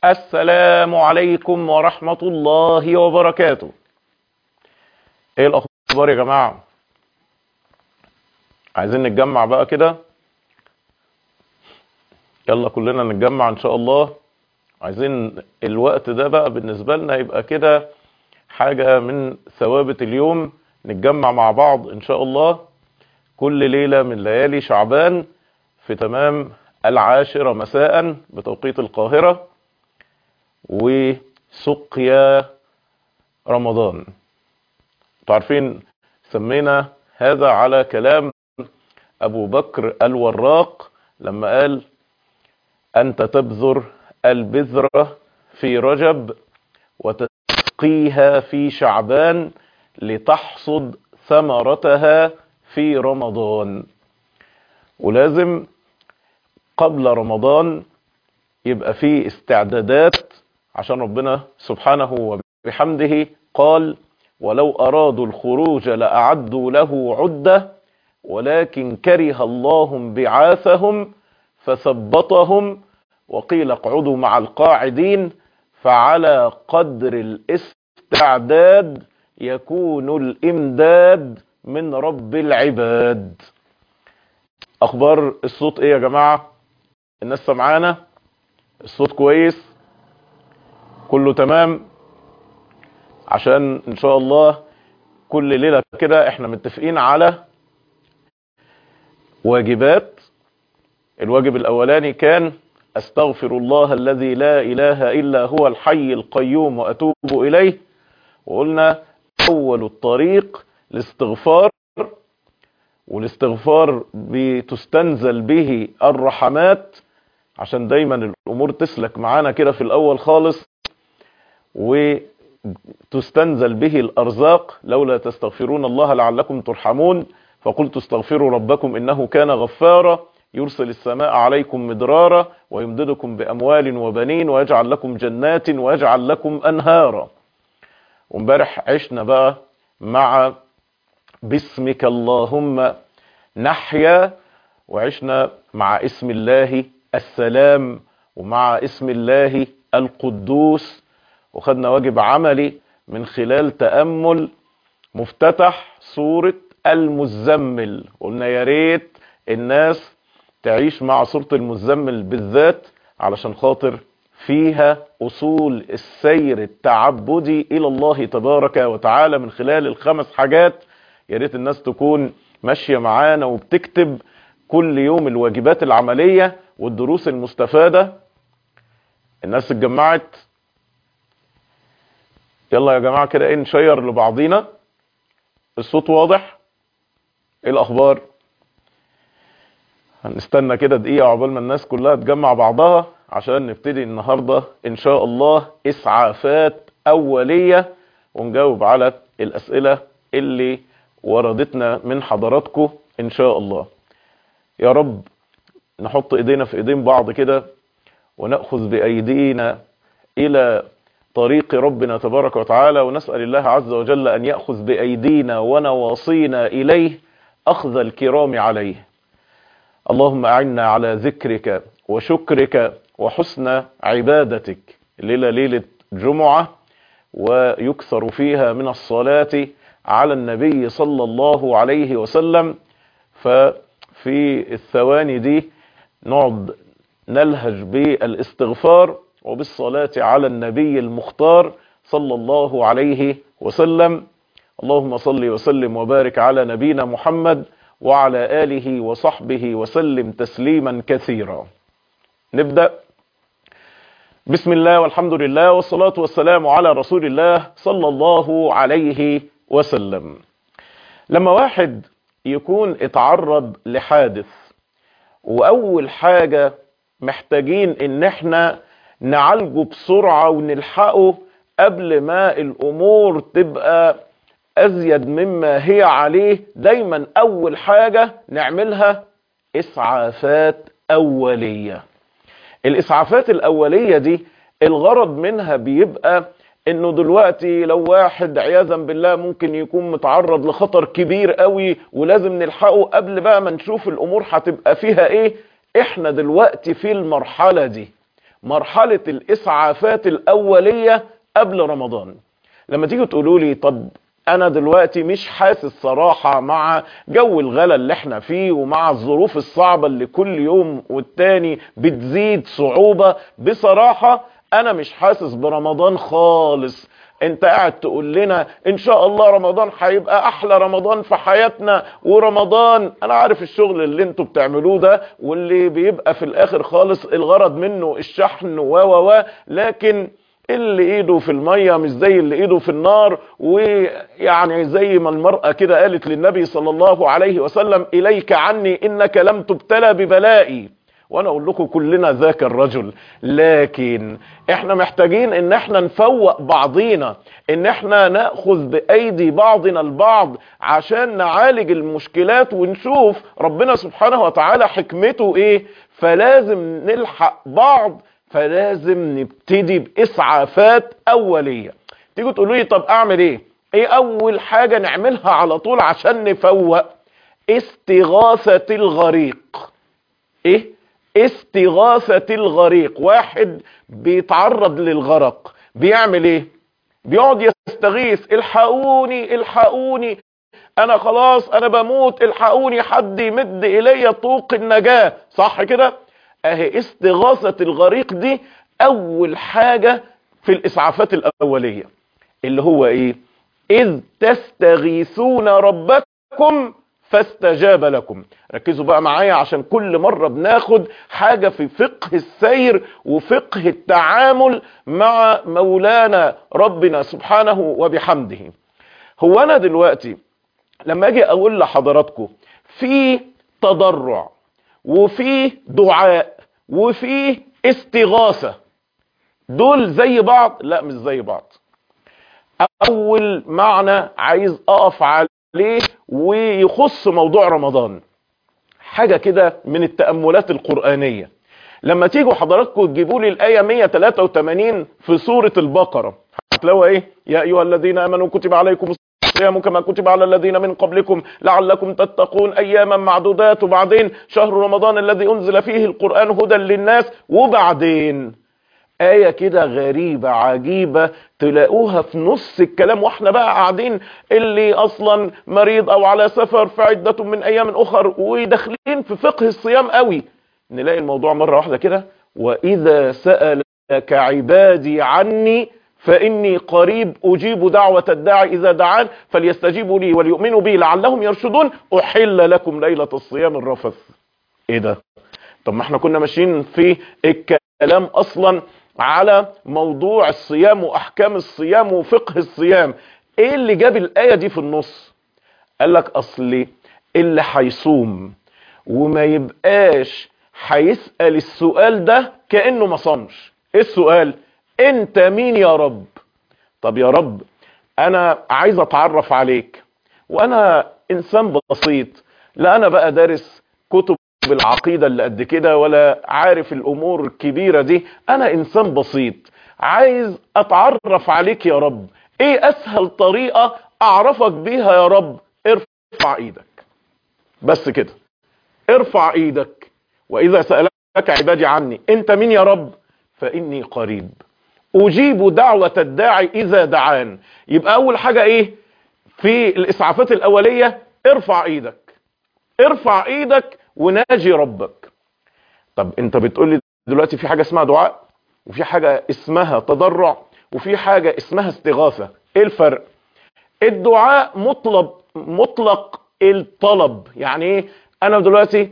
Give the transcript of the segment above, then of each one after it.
السلام عليكم ورحمة الله وبركاته. ايه الاخبار يا جماعة؟ عايزين نتجمع بقى كده، يلا كلنا نتجمع ان شاء الله. عايزين الوقت ده بقى بالنسبة لنا يبقى كده حاجة من ثوابت اليوم، نتجمع مع بعض ان شاء الله كل ليلة من ليالي شعبان في تمام 10 مساء بتوقيت القاهرة، وسقيا رمضان. انتوا عارفين سمينا هذا على كلام ابو بكر الوراق لما قال: انت تبذر البذرة في رجب وتسقيها في شعبان لتحصد ثمرتها في رمضان. ولازم قبل رمضان يبقى فيه استعدادات، عشان ربنا سبحانه وبحمده قال: ولو أرادوا الخروج لأعدوا له عدة ولكن كره الله بعاثهم فثبطهم وقيل اقعدوا مع القاعدين، فعلى قدر الاستعداد يكون الإمداد من رب العباد. أخبار الصوت إيه يا جماعة؟ الناس سمعانا؟ الصوت كويس؟ كله تمام؟ عشان إن شاء الله كل ليلة كده احنا متفقين على واجبات. الواجب الأولاني كان: أستغفر الله الذي لا إله إلا هو الحي القيوم وأتوب إليه. وقلنا أول الطريق الاستغفار، والاستغفار بتستنزل به الرحمات عشان دايما الأمور تسلك معانا كده في الأول خالص، وتستنزل به الأرزاق. لولا تستغفرون الله لعلكم ترحمون، فقلت استغفروا ربكم إنه كان غفارا يرسل السماء عليكم مدرارا ويمددكم بأموال وبنين ويجعل لكم جنات ويجعل لكم أنهارا. وامبارح عشنا بقى مع باسمك اللهم نحيا، وعشنا مع اسم الله السلام ومع اسم الله القدوس، وخدنا واجب عملي من خلال تأمل مفتتح سورة المزمل. قلنا يا ريت الناس تعيش مع سورة المزمل بالذات علشان خاطر فيها أصول السير التعبدي إلى الله تبارك وتعالى من خلال ال5 حاجات. يا ريت الناس تكون ماشية معانا وبتكتب كل يوم الواجبات العملية والدروس المستفادة. الناس اتجمعت؟ يلا يا جماعة كده نشير لبعضينا. الصوت واضح؟ ايه الأخبار؟ هنستنى كده دقيقة عقبال ما الناس كلها تجمع بعضها عشان نبتدي النهاردة إن شاء الله إسعافات أولية ونجاوب على الأسئلة اللي وردتنا من حضراتكم إن شاء الله. يا رب نحط إيدينا في إيدين بعض كده ونأخذ بأيدينا إلى طريق ربنا تبارك وتعالى، ونسأل الله عز وجل أن يأخذ بأيدينا ونواصينا إليه أخذ الكرام عليه. اللهم أعنا على ذكرك وشكرك وحسن عبادتك. الليلة ليلة جمعة ويكثر فيها من الصلاة على النبي صلى الله عليه وسلم، ففي الثواني دي نقعد نلهج بالاستغفار وبالصلاة على النبي المختار صلى الله عليه وسلم. اللهم صل وسلم وبارك على نبينا محمد وعلى آله وصحبه وسلم تسليما كثيرا. نبدأ. بسم الله والحمد لله والصلاة والسلام على رسول الله صلى الله عليه وسلم. لما واحد يكون اتعرض لحادث، وأول حاجة محتاجين ان احنا نعالجه بسرعة ونلحقه قبل ما الأمور تبقى أزيد مما هي عليه، دايما أول حاجة نعملها إسعافات أولية. الإسعافات الأولية دي الغرض منها بيبقى إنه دلوقتي لو واحد عياذا بالله ممكن يكون متعرض لخطر كبير قوي ولازم نلحقه قبل بقى ما نشوف الأمور هتبقى فيها إيه. إحنا دلوقتي في المرحلة دي، مرحلة الإسعافات الأولية قبل رمضان. لما تيجوا تقولوا لي طب انا دلوقتي مش حاسس صراحة مع جو الغلا اللي احنا فيه ومع الظروف الصعبة اللي كل يوم والتاني بتزيد صعوبة، بصراحة انا مش حاسس برمضان خالص. انت قاعد تقول لنا ان شاء الله رمضان هيبقى احلى رمضان في حياتنا، ورمضان انا عارف الشغل اللي انتوا بتعملوه ده واللي بيبقى في الاخر خالص الغرض منه الشحن لكن اللي ايده في المية مش زي اللي ايده في النار. ويعني زي ما المرأة كده قالت للنبي صلى الله عليه وسلم اليك عني انك لم تبتلى ببلائي، وانا اقول لكم كلنا ذاك الرجل. لكن احنا محتاجين ان احنا نفوق بعضينا، ان احنا ناخذ بايدي بعضنا البعض عشان نعالج المشكلات ونشوف ربنا سبحانه وتعالى حكمته ايه. فلازم نلحق بعض، فلازم نبتدي بإسعافات أولية. تيجوا تقولوا لي طب أعمل إيه أول حاجة نعملها على طول عشان نفوق؟ استغاثة الغريق. استغاثة الغريق. واحد بيتعرض للغرق بيعمل إيه؟ بيقعد يستغيث، الحقوني الحقوني أنا خلاص أنا بموت، الحقوني حد يمد إلي طوق النجاة، صح كده؟ اهي استغاثة الغريق دي اول حاجة في الاسعافات الاولية، اللي هو ايه؟ اذ تستغيثون ربكم فاستجاب لكم. ركزوا بقى معايا عشان كل مرة بناخد حاجة في فقه السير وفقه التعامل مع مولانا ربنا سبحانه وبحمده. هو انا دلوقتي لما اجي اقول لحضراتكم في تضرع وفي دعاء وفي استغاثة، دول زي بعض؟ لا مش زي بعض. اول معنى عايز اقف عليه ويخص موضوع رمضان، حاجة كده من التأملات القرآنية. لما تيجوا حضراتكم تجيبوا لي الآية 183 في سورة البقرة، هتلاقوا ايه؟ يا ايها الذين امنوا كتب عليكم الصيام كما كتب على الذين من قبلكم لعلكم تتقون اياما معدودات، وبعدين شهر رمضان الذي انزل فيه القرآن هدى للناس، وبعدين آية كده غريبة عجيبة تلاقوها في نص الكلام واحنا بقى قاعدين، اللي اصلا مريض او على سفر فعدة من ايام اخر، وداخلين في فقه الصيام قوي، نلاقي الموضوع مرة واحدة كده واذا سألك عبادي عني فاني قريب اجيب دعوة الداعي اذا دعان فليستجيبوا لي وليؤمنوا بي لعلهم يرشدون احل لكم ليلة الصيام الرفث. ايه ده؟ طب ما احنا كنا ماشيين في الكلام اصلا على موضوع الصيام واحكام الصيام وفقه الصيام، ايه اللي جاب الايه دي في النص؟ قال لك اصلي اللي هيصوم وما يبقاش هيسال السؤال ده كانه ما صامش. ايه السؤال؟ انت مين يا رب؟ طب يا رب انا عايز اتعرف عليك، وانا انسان بسيط، لا انا بقى دارس كتب بالعقيدة اللي قد كده ولا عارف الامور الكبيرة دي، انا انسان بسيط عايز اتعرف عليك يا رب. ايه اسهل طريقة اعرفك بيها يا رب؟ ارفع ايدك، بس كده، ارفع ايدك. واذا سألك عبادي عني انت مين يا رب؟ فاني قريب اجيب دعوة الداعي اذا دعان. يبقى اول حاجة ايه في الاسعافات الاولية؟ ارفع ايدك، ارفع ايدك وناجي ربك. طب انت بتقول لي دلوقتي في حاجة اسمها دعاء وفي حاجة اسمها تضرع وفي حاجة اسمها استغاثة، ايه الفرق؟ الدعاء مطلق الطلب، يعني ايه؟ انا دلوقتي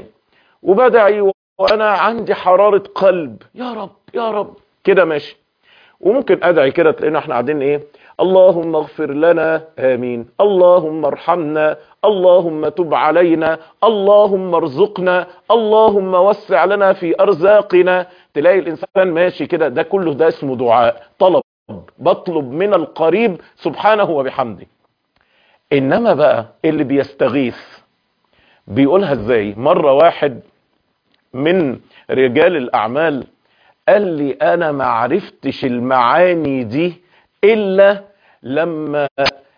بدعي وانا عندي حرارة قلب، يا رب يا رب كده ماشي. وممكن ادعي كده تلاقينا احنا قاعدين ايه؟ اللهم اغفر لنا، امين، اللهم ارحمنا، اللهم تب علينا، اللهم ارزقنا، اللهم وسع لنا في ارزاقنا. تلاقي الانسان ماشي كده، ده كله ده اسمه دعاء، طلب، بطلب من القريب سبحانه وبحمده. انما بقى اللي بيستغيث بيقولها ازاي؟ مرة واحد من رجال الاعمال قال لي انا ما عرفتش المعاني دي الا لما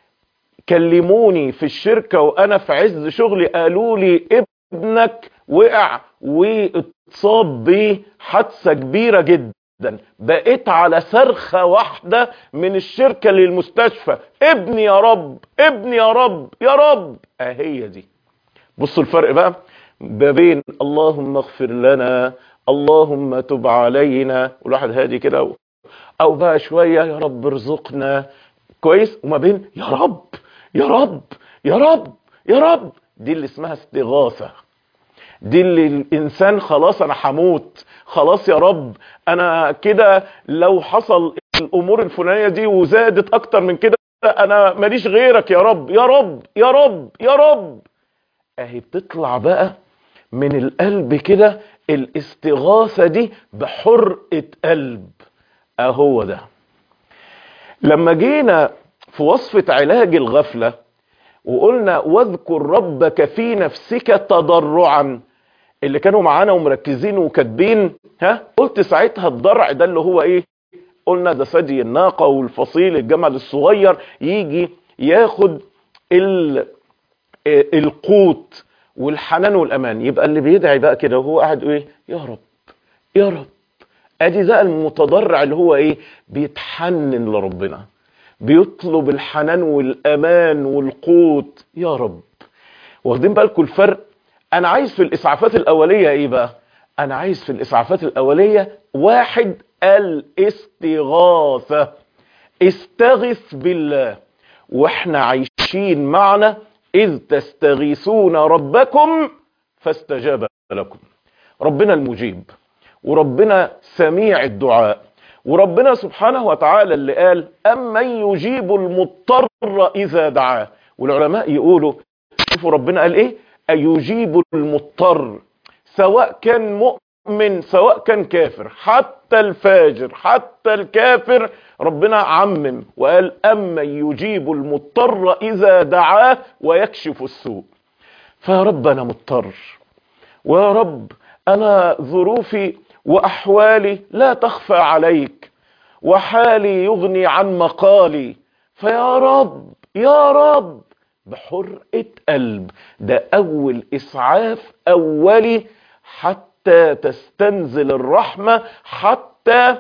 كلموني في الشركة وانا في عز شغلي، قالوا لي ابنك وقع والطوبة متصاب بحادثة كبيرة جدا، بقيت على صرخة واحدة من الشركة للمستشفى، ابني يا رب، ابني يا رب، يا رب. اهي دي. بصوا الفرق بقى ما بين اللهم اغفر لنا، اللهم تب علينا، والواحد هادي كده، او بقى شوية يا رب ارزقنا، كويس، وما بين يا رب يا رب يا رب يا رب. دي اللي اسمها استغاثة، دي اللي الانسان خلاص انا هموت، خلاص يا رب انا كده لو حصل الامور الفلانية دي وزادت اكتر من كده انا ماليش غيرك يا رب، يا رب يا رب يا رب. اهي بتطلع بقى من القلب كده الاستغاثة دي بحرقة قلب. اهو ده. لما جينا في وصفة علاج الغفلة وقلنا واذكر ربك في نفسك تضرعا، اللي كانوا معانا ومركزين وكاتبين، قلت ساعتها الضرع ده اللي هو ايه؟ قلنا ده ثدي الناقة والفصيل الجمل الصغير يجي ياخد القوت والحنان والامان. يبقى اللي بيدعي بقى كده وهو قاعد ايه؟ يا رب يا رب. ادي ده المتضرع اللي هو ايه؟ بيتحنن لربنا، بيطلب الحنان والامان والقوت يا رب. واخدين بالكم الفرق؟ انا عايز في الاسعافات الاولية ايه بقى؟ انا عايز في الاسعافات الاولية واحد، الاستغاثة. استغث بالله. واحنا عايشين معنا اذ تستغيثون ربكم فاستجاب لكم. ربنا المجيب، وربنا سميع الدعاء، وربنا سبحانه وتعالى اللي قال أمن يجيب المضطر إذا دعاه. والعلماء يقولوا شوفوا ربنا قال إيه؟ أيجيب المضطر، سواء كان مؤمن سواء كان كافر، حتى الفاجر حتى الكافر، ربنا عمم وقال أمن يجيب المضطر إذا دعاه ويكشف السوء. فيا رب أنا مضطر، ويا رب أنا ظروفي وأحوالي لا تخفى عليك، وحالي يغني عن مقالي، فيا رب يا رب بحرقة قلب. ده أول إسعاف أولي حتى تستنزل الرحمة، حتى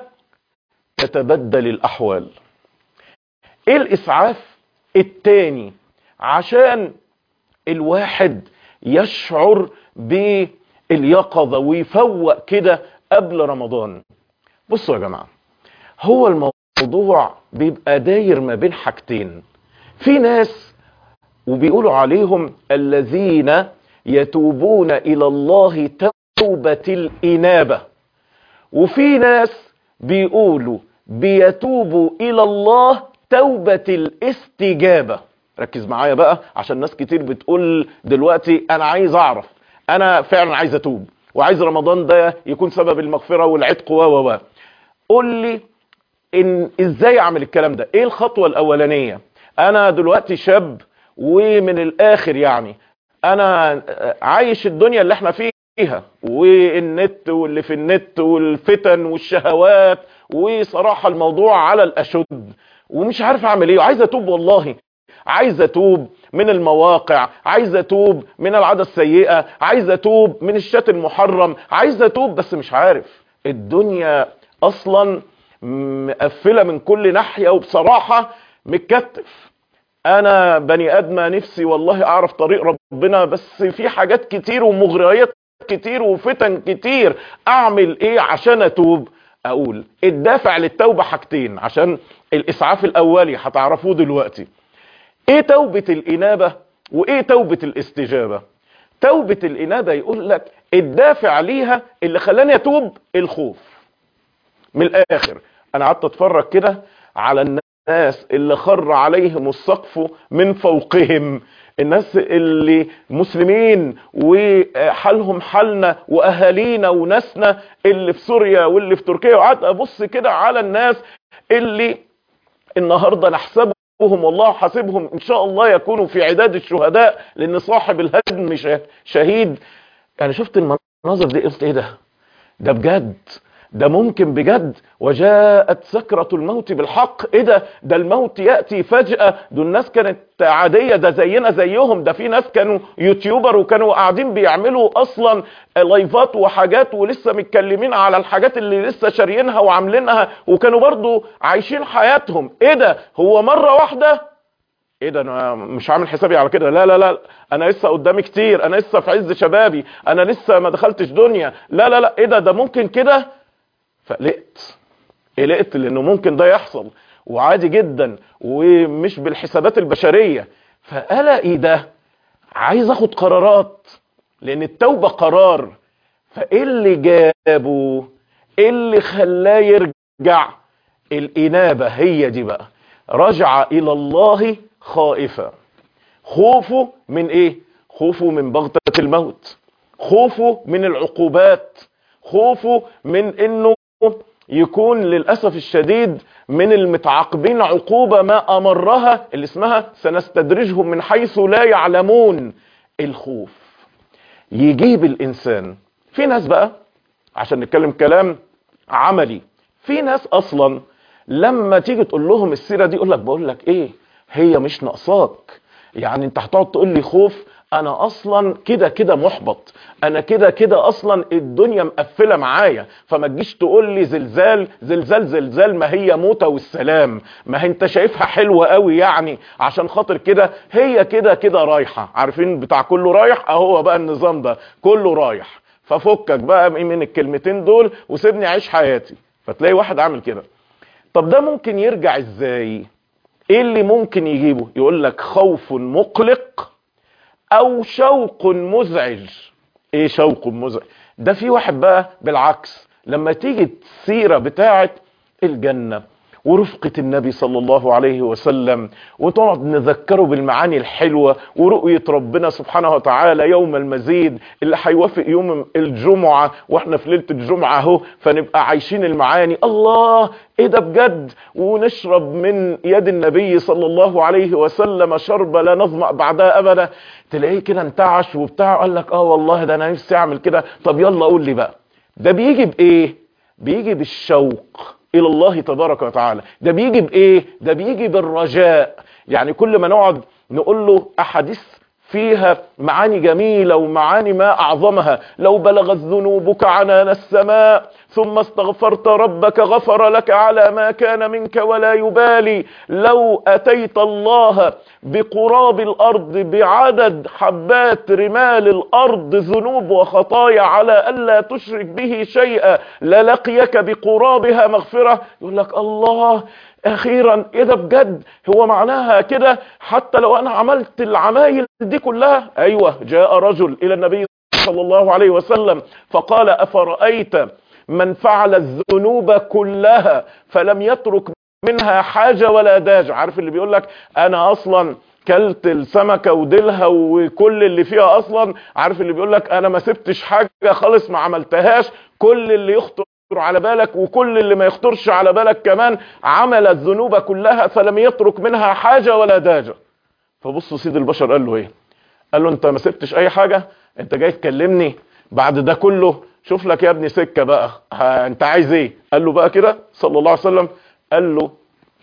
تتبدل الأحوال. إيه الإسعاف التاني عشان الواحد يشعر باليقظة ويفوق كده قبل رمضان؟ بصوا يا جماعة، هو الموضوع بيبقى داير ما بين حاجتين. في ناس وبيقولوا عليهم الذين يتوبون إلى الله توبة الإنابة، وفي ناس بيقولوا بيتوبوا إلى الله توبة الاستجابة. ركز معايا بقى، عشان ناس كتير بتقول دلوقتي أنا عايز أعرف، أنا فعلا عايز أتوب وعايز رمضان ده يكون سبب المغفرة والعتق قول لي إن إزاي أعمل الكلام ده؟ إيه الخطوة الأولانية؟ أنا دلوقتي شاب ومن الآخر يعني أنا عايش الدنيا اللي احنا فيها، والنت واللي في النت والفتن والشهوات، وصراحة الموضوع على الأشد ومش عارف أعمل إيه، وعايز أتوب والله، عايز أتوب من المواقع، عايز أتوب من العادة السيئة، عايز أتوب من الشات المحرم، عايز أتوب بس مش عارف. الدنيا أصلا مقفلة من كل ناحية، وبصراحة متكتف. انا بني ادم نفسي والله اعرف طريق ربنا، بس في حاجات كتير ومغريات كتير وفتن كتير. اعمل ايه عشان اتوب؟ اقول الدافع للتوبة حاجتين عشان الاسعاف الاولي هتعرفوه دلوقتي. ايه توبة الانابة وايه توبة الاستجابة؟ توبة الانابة يقول لك الدافع ليها اللي خلاني اتوب الخوف. من الاخر انا قعدت اتفرج كده على الناس اللي خر عليهم السقف من فوقهم، الناس اللي مسلمين وحالهم حالنا واهالينا وناسنا اللي في سوريا واللي في تركيا، وقعدت ابص كده على الناس اللي النهارده نحسبهم والله حاسبهم ان شاء الله يكونوا في عداد الشهداء، لان صاحب الهدم مش شهيد. يعني شفت المناظر دي قلت ايه ده؟ ده بجد ده ممكن بجد. وجاءت سكرة الموت بالحق. ايه ده الموت يأتي فجأة. دول الناس كانت عادية، ده زينا زيهم. ده في ناس كانوا يوتيوبر وكانوا قاعدين بيعملوا اصلا لايفات وحاجات ولسه متكلمين على الحاجات اللي لسه شاريينها وعاملينها وكانوا برضو عايشين حياتهم. ايه ده، هو مرة واحدة ايه ده انا مش عامل حسابي على كده، لا لا لا انا لسه قدامي كتير، انا لسه في عز شبابي، انا لسه ما دخلتش دنيا، لا لا لا ايه ده ممكن كده. قلقت لانه ممكن ده يحصل وعادي جدا ومش بالحسابات البشرية. فقلقي ده عايز اخد قرارات لان التوبة قرار. فايه اللي جابه، ايه اللي خلاه يرجع؟ الانابة هي دي بقى. رجع الى الله خائفا. خوفه من ايه؟ خوفه من بغتة الموت، خوفه من العقوبات، خوفه من انه يكون للأسف الشديد من المتعاقبين عقوبة ما أمرها اللي اسمها سنستدرجهم من حيث لا يعلمون. الخوف يجيب الإنسان. في ناس بقى عشان نتكلم كلام عملي، في ناس أصلا لما تيجي تقول لهم السيرة دي يقول لك بقول لك ايه، هي مش ناقصاك. يعني انت هتقعد تقول لي خوف، انا اصلا كده كده محبط، انا كده كده اصلا الدنيا مقفله معايا، فما تجيش تقول لي زلزال زلزال زلزال، ما هي موتة والسلام، ما هي انت شايفها حلوه قوي يعني عشان خاطر كده هي كده كده رايحه. عارفين بتاع كله رايح، اهو بقى النظام ده كله رايح. ففكك بقى من الكلمتين دول وسيبني اعيش حياتي. فتلاقي واحد عامل كده. طب ده ممكن يرجع ازاي؟ ايه اللي ممكن يجيبه؟ يقول لك خوف مقلق او شوق مزعج. ايه شوق مزعج ده؟ في واحد بقى بالعكس، لما تيجي السيرة بتاعت الجنة ورفقة النبي صلى الله عليه وسلم وتقعد نذكره بالمعاني الحلوة ورؤية ربنا سبحانه وتعالى يوم المزيد اللي هيوافق يوم الجمعة واحنا في ليلة الجمعة اهو، فنبقى عايشين المعاني. الله ايه ده بجد. ونشرب من يد النبي صلى الله عليه وسلم شرب لا نظمأ بعدها ابدا. تلاقيه كده انتعش وبتاع، قال لك اه والله ده انا نفسي اعمل كده. طب يلا قول لي بقى، ده بيجي بايه؟ بيجي بالشوق الى الله تبارك وتعالى. ده بيجي بايه؟ ده بيجي بالرجاء. يعني كل ما نقعد نقول له احاديث فيها معاني جميلة ومعاني ما اعظمها، لو بلغت ذنوبك عنان السماء ثم استغفرت ربك غفر لك على ما كان منك ولا يبالي، لو اتيت الله بقراب الارض بعدد حبات رمال الارض ذنوب وخطايا على الا تشرك به شيئا للقيك بقرابها مغفرة. يقول لك الله اخيرا ايه ده بجد. هو معناها كده حتى لو انا عملت العمايل دي كلها؟ ايوه. جاء رجل الى النبي صلى الله عليه وسلم فقال افرأيت من فعل الذنوب كلها فلم يترك منها حاجة ولا داج. عارف اللي بيقول لك انا اصلا كلت السمكة وديلها وكل اللي فيها اصلا، عارف اللي بيقول لك انا ما سبتش حاجة خالص ما عملتهاش، كل اللي يخطر على بالك وكل اللي ما يخطرش على بالك كمان عمل الذنوب كلها فلم يترك منها حاجة ولا داجة. فبصوا سيد البشر قال له ايه؟ قال له انت ما سبتش اي حاجة، انت جاي تكلمني بعد ده كله؟ شوف لك يا ابني سكة بقى، انت عايز ايه؟ قال له بقى كده صلى الله عليه وسلم، قال له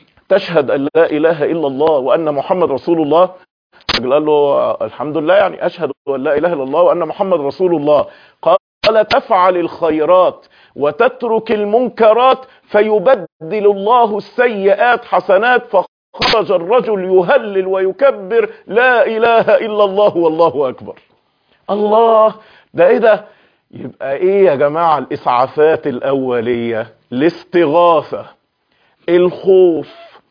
تشهد ان لا اله الا الله وان محمد رسول الله؟ قال له الحمد لله، يعني اشهد ان لا اله الا الله وان محمد رسول الله. قال تفعل الخيرات وتترك المنكرات فيبدل الله السيئات حسنات. فخرج الرجل يهلل ويكبر لا اله الا الله والله اكبر. الله ده ايه ده؟ يبقى ايه يا جماعة الاسعافات الاولية؟ الاستغاثة، الخوف،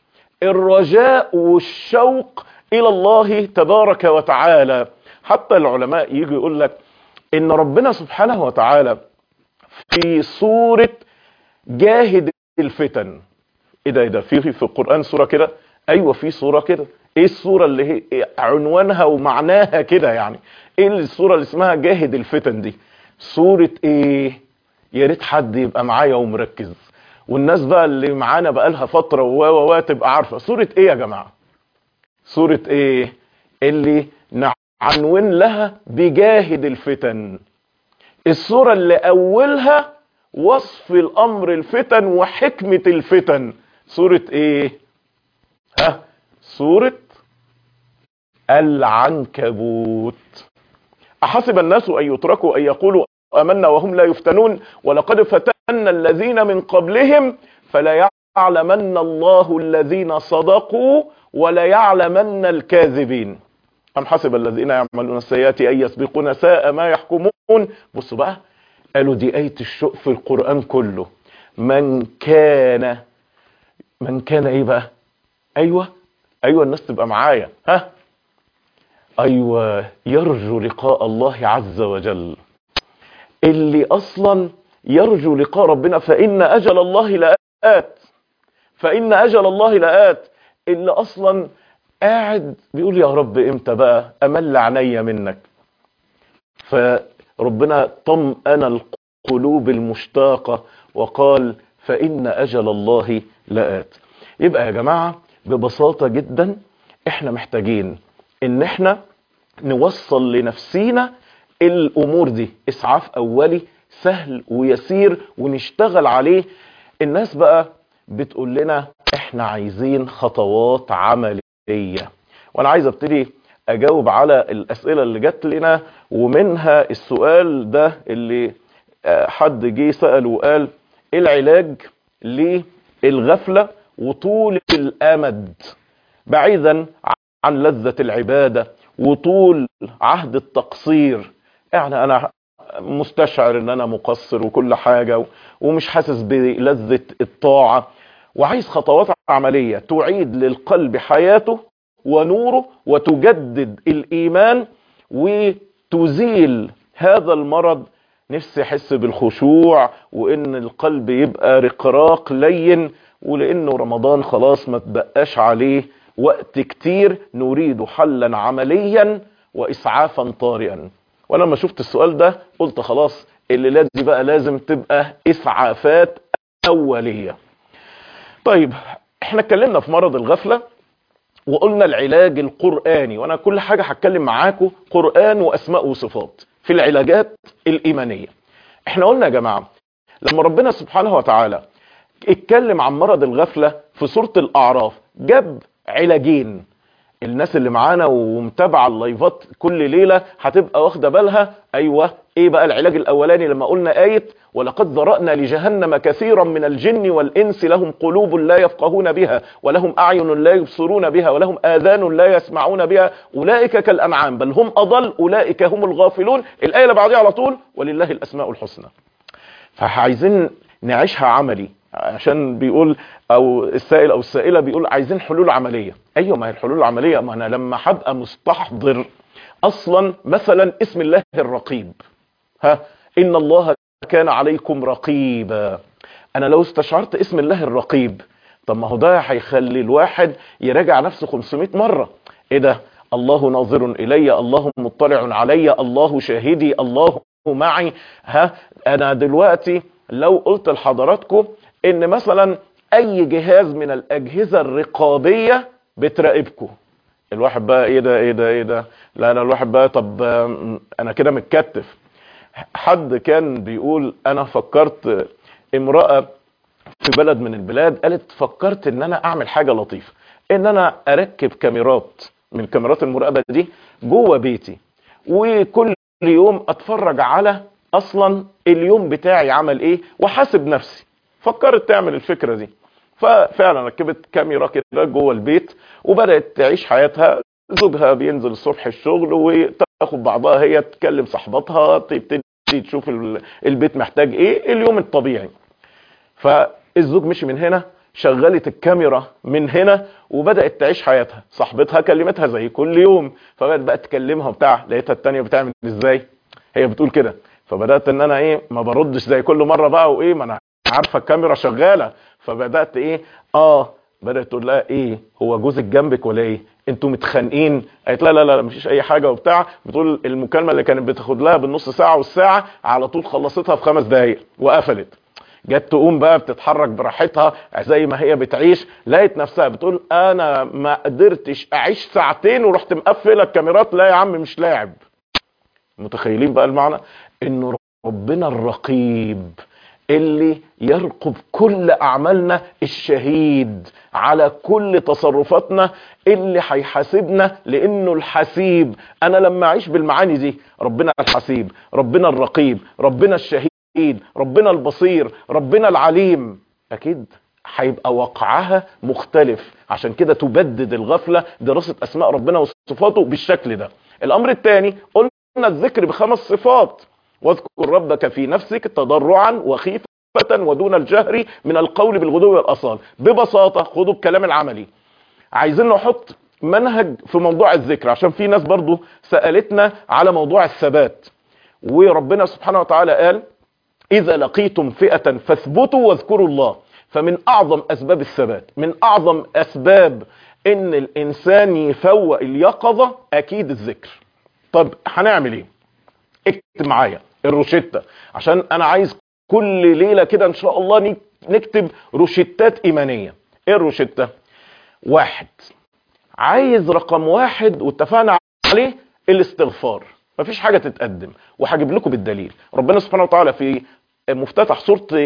الرجاء والشوق الى الله تبارك وتعالى. حتى العلماء يجي يقول لك ان ربنا سبحانه وتعالى في سورة جاهد الفتن. ايه ده في القرآن سورة كده؟ ايوه في سورة كده. ايه السورة اللي هي عنوانها ومعناها كده يعني؟ ايه السورة اللي اسمها جاهد الفتن دي؟ سورة ايه؟ يا ريت حد يبقى معايا ومركز، والناس بقى اللي معانا بقى لها فترة و تبقى عارفة سورة ايه يا جماعة. سورة ايه اللي عنوان لها بجاهد الفتن؟ السورة اللي اولها وصف الامر الفتن وحكمة الفتن. سورة ايه؟ سورة العنكبوت. احسب الناس ان يتركوا ان يقولوا امنا وهم لا يفتنون ولقد فتنا الذين من قبلهم فلا يعلمن الله الذين صدقوا ولا يعلمن الكاذبين. ام حسب الذين يعملون السيئات ان يسبقون ساء ما يحكمون. بصوا بقى، قالوا دي آية الشوق في القرآن كله. من كان ايه بقى؟ ايوه الناس تبقى معايا. ايوه، يرجو لقاء الله عز وجل، اللي اصلا يرجو لقاء ربنا. فإن أجل الله لآت، فإن أجل الله لآت. اللي اصلا قاعد بيقول يا رب امتى بقى امل عينيا منك. فربنا طمأن القلوب المشتاقة وقال فإن أجل الله لآت. يبقى يا جماعة ببساطة جدا احنا محتاجين ان احنا نوصل لنفسينا الامور دي اسعاف اولي سهل ويسير ونشتغل عليه. الناس بقى بتقول لنا احنا عايزين خطوات عملية، وانا عايز ابتدي اجاوب على الاسئلة اللي جات لنا. ومنها السؤال ده اللي حد جه سأل وقال ايه العلاج للغفلة وطول الامد بعيدا عن لذة العبادة وطول عهد التقصير. يعني انا مستشعر ان انا مقصر وكل حاجة ومش حاسس بلذة الطاعة، وعايز خطوات عملية تعيد للقلب حياته ونوره وتجدد الايمان وتزيل هذا المرض. نفسي احس بالخشوع وان القلب يبقى رقراق لين، ولانه رمضان خلاص ما تبقاش عليه وقت كتير، نريد حلا عمليا واسعافا طارئا. ولما شفت السؤال ده قلت خلاص الليلة دي بقى لازم تبقى اسعافات اولية. طيب احنا اتكلمنا في مرض الغفلة وقلنا العلاج القرآني، وانا كل حاجة هتكلم معاكم قرآن واسماء وصفات في العلاجات الايمانية. احنا قلنا يا جماعة لما ربنا سبحانه وتعالى اتكلم عن مرض الغفلة في سورة الاعراف جاب علاجين. الناس اللي معانا ومتابعة اللايفات كل ليلة هتبقى واخدة بالها. ايوه، ايه بقى العلاج الاولاني؟ لما قلنا آية ولقد ذرأنا لجهنم كثيرا من الجن والانس لهم قلوب لا يفقهون بها ولهم اعين لا يبصرون بها ولهم اذان لا يسمعون بها اولئك كالانعام بل هم اضل اولئك هم الغافلون. الاية اللي بعديها على طول ولله الاسماء الحسنى. فعايزين نعيشها عملي، عشان بيقول او السائل او السائلة بيقول عايزين حلول عملية. ايوه، ما هي الحلول العملية، ما انا لما هبقى مستحضر اصلا مثلا اسم الله الرقيب، ان الله كان عليكم رقيبا. انا لو استشعرت اسم الله الرقيب، طب ما هو ده هيخلي الواحد يراجع نفسه 500 مرة. ايه ده؟ الله ناظر الي، الله مطلع علي، الله شاهدي، الله معي. انا دلوقتي لو قلت لحضراتكم ان مثلا اي جهاز من الاجهزة الرقابية بتراقبكم، الواحد بقى ايه ده. لا انا الواحد بقى طب انا كده متكتف. حد كان بيقول انا فكرت، امرأة في بلد من البلاد قالت فكرت ان انا اعمل حاجة لطيفة، ان انا اركب كاميرات من كاميرات المراقبة دي جوه بيتي، وكل يوم اتفرج على اصلا اليوم بتاعي عمل ايه وحاسب نفسي. فكرت تعمل الفكرة دي، ففعلا ركبت كاميرا كده جوه البيت وبدأت تعيش حياتها. زوجها بينزل الصبح الشغل وتاخد بعضها هي تكلم صاحبتها تبتدي تشوف البيت محتاج ايه، اليوم الطبيعي. فالزوج مشي من هنا، شغلت الكاميرا من هنا وبدأت تعيش حياتها. صاحبتها كلمتها زي كل يوم، فبدأت بقى تكلمها وبتاع، لقيتها التانية بتعمل ازاي، هي بتقول كده. فبدأت ان انا ايه ما بردش زي كل مرة بقى، وايه ما انا عارفة الكاميرا شغالة. فبدأت ايه بدأت تقول لها ايه هو جوزك جنبك ولا ايه، انتوا متخانقين؟ قالت لا مفيش اي حاجة وبتاع. بتقول المكالمة اللي كانت بتاخد لها بالنص ساعة والساعة على طول خلصتها في 5 دقايق وقفلت. جت تقوم بقى بتتحرك براحتها زي ما هي بتعيش، لقيت نفسها بتقول انا ما قدرتش اعيش ساعتين ورحت مقفله الكاميرات. لا يا عم مش لاعب. متخيلين بقى المعنى؟ انه ربنا الرقيب اللي يرقب كل اعمالنا، الشهيد على كل تصرفاتنا، اللي هيحاسبنا لانه الحسيب. انا لما اعيش بالمعاني دي، ربنا الحسيب، ربنا الرقيب، ربنا الشهيد، ربنا البصير، ربنا العليم، اكيد هيبقى وقعها مختلف. عشان كده تبدد الغفلة دراسة اسماء ربنا وصفاته بالشكل ده. الامر الثاني، قلنا الذكر بخمس صفات: واذكر ربك في نفسك تضرعا وخيفة ودون الجهر من القول بالغدو والآصال. ببساطة خدوا الكلام العملي، عايزين نحط منهج في موضوع الذكر، عشان في ناس برضو سألتنا على موضوع الثبات. وربنا سبحانه وتعالى قال: إذا لقيتم فئة فاثبتوا واذكروا الله. فمن أعظم أسباب الثبات، من أعظم أسباب إن الإنسان يفوق اليقظة، أكيد الذكر. طب هنعمل إيه؟ اكتب معايا الروشتة، عشان أنا عايز كل ليلة كده إن شاء الله نكتب روشتات إيمانية. إيه الروشتة؟ واحد، عايز رقم واحد واتفقنا عليه الاستغفار، مفيش حاجة تتقدم، وهجيب لكم بالدليل. ربنا سبحانه وتعالى في مفتتح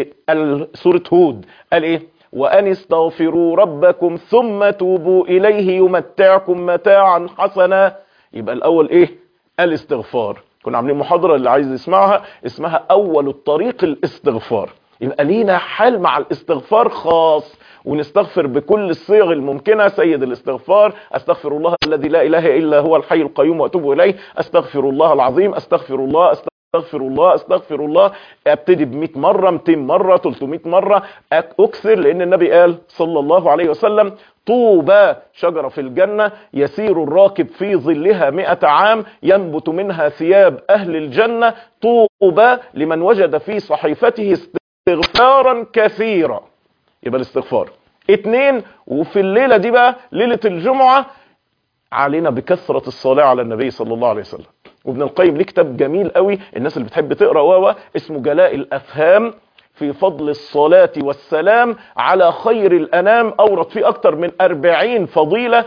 سورة هود قال ايه؟ وأن استغفروا ربكم ثم توبوا إليه يمتعكم متاعا حسنا. يبقى الأول ايه؟ الاستغفار. كنا عاملين محاضرة اللي عايز يسمعها، اسمها أول الطريق الاستغفار. يبقى لينا حال مع الاستغفار خاص، ونستغفر بكل الصيغ الممكنة. سيد الاستغفار: استغفر الله الذي لا اله الا هو الحي القيوم واتوب اليه، استغفر الله العظيم، استغفر الله، استغفر الله، استغفر الله. ابتدي ب100 مرة، 200 مرة، 300 مرة، اكثر، لان النبي قال صلى الله عليه وسلم: طوبى شجرة في الجنة يسير الراكب في ظلها 100 عام ينبت منها ثياب اهل الجنة، طوبى لمن وجد في صحيفته استغفارا كثيرا. يبقى الاستغفار. 2، وفي الليلة دي بقى ليلة الجمعة، علينا بكثرة الصلاة على النبي صلى الله عليه وسلم. وابن القيم ليه كتاب جميل قوي، الناس اللي بتحب تقرأ اسمه جلاء الأفهام في فضل الصلاة والسلام على خير الأنام. أورد فيه أكتر من 40 فضيلة